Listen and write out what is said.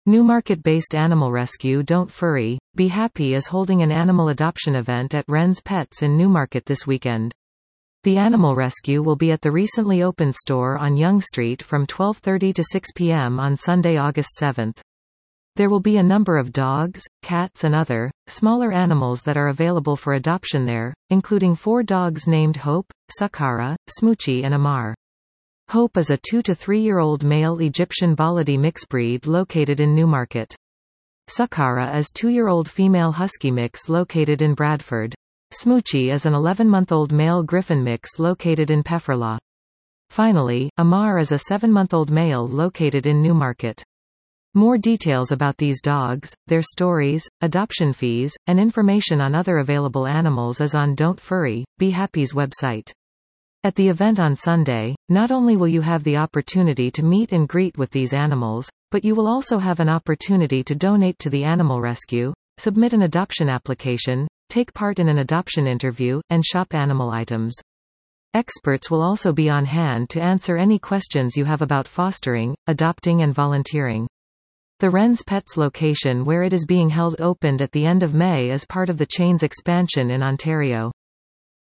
Newmarket-based animal rescue Don't Furry, Be Happy is holding an animal adoption event at Wren's Pets in Newmarket this weekend. The animal rescue will be at the recently opened store on Yonge Street from 12:30 to 6 p.m. on Sunday, August 7. There will be a number of dogs, cats and other, smaller animals that are available for adoption there, including 4 dogs named Hope, Sakara, Smoochie and Amar. Hope is a 2 to 3-year-old male Egyptian Baladi mix breed located in Newmarket. Sakara is 2-year-old female husky mix located in Bradford. Smoochie is an 11-month-old male Griffon mix located in Pefferlaw. Finally, Amar is a 7-month-old male located in Newmarket. More details about these dogs, their stories, adoption fees, and information on other available animals is on Don't Furry, Be Happy's website. At the event on Sunday, not only will you have the opportunity to meet and greet with these animals, but you will also have an opportunity to donate to the animal rescue, submit an adoption application, take part in an adoption interview, and shop animal items. Experts will also be on hand to answer any questions you have about fostering, adopting and volunteering. The Wren's Pets location where it is being held opened at the end of May as part of the chain's expansion in Ontario.